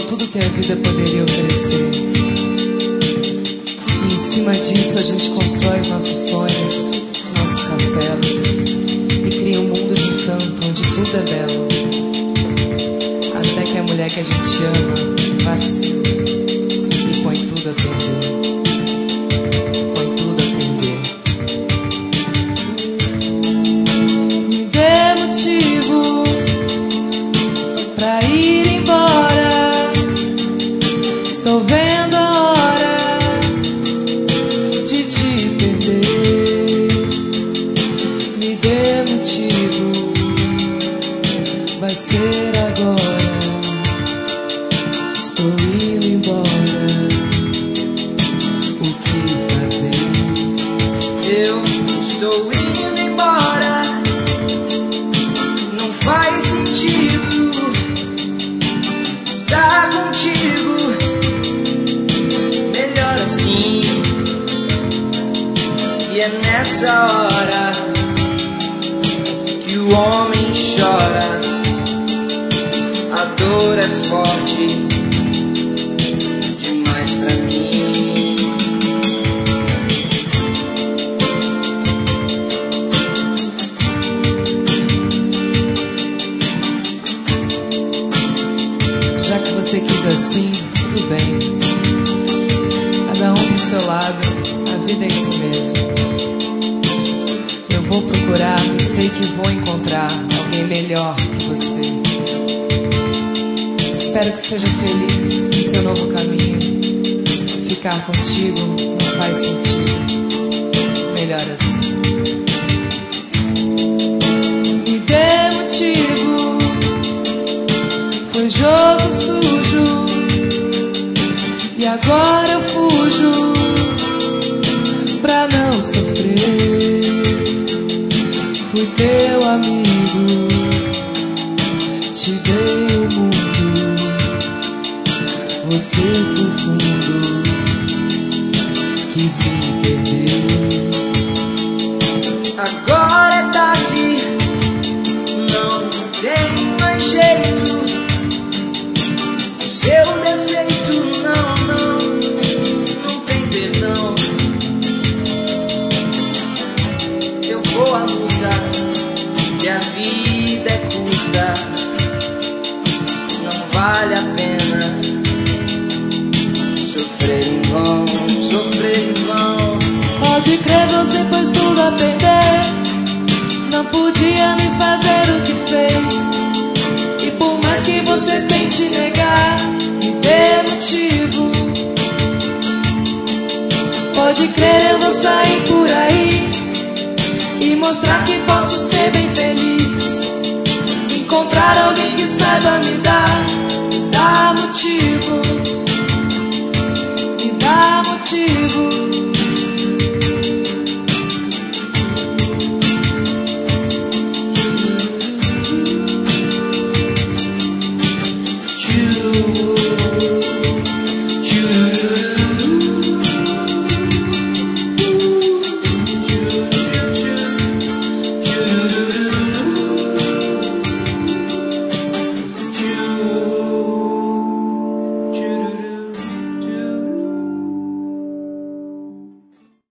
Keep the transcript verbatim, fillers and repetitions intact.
tudo que a vida poderia oferecer. E em cima disso a gente constrói os nossos sonhos, os nossos castelos, e cria um mundo de encanto onde tudo é belo. Até que a mulher que a gente ama vacila e põe tudo a perder. Põe tudo a perder. Me dê motivo pra ir embora. Estou vendo a hora de te perder. Me dê motivo, vai ser agora. Estou indo embora. O que fazer? Eu estou indo embora. Não faz sentido estar contigo. Melhor assim. E é nessa hora que o homem chora. A dor é forte demais pra mim. Já que você quis assim, tudo bem. Cada um pro seu lado, a vida é isso mesmo. Eu vou procurar e sei que vou encontrar alguém melhor que você. Espero que seja feliz no seu novo caminho. Ficar contigo não faz sentido. Melhor assim. Me dê motivo. Foi jogo sujo e agora eu fujo pra não sofrer. Fui teu amigo, te dei o mundo. Você foi fundo, quis me perder. Agora é tarde, não tem mais jeito. O seu defeito não, não, não tem perdão. Eu vou à luta, que a vida é curta. Não vale a pena sofrer em vão, sofrer em vão. Pode crer, você pôs tudo a perder. Não podia me fazer o que fez. E por mais que você tente negar, me dê motivo. Pode crer, eu vou sair por aí e mostrar que posso ser bem feliz. Encontrar alguém que saiba me dar, me dá motivo. Me dá motivo. You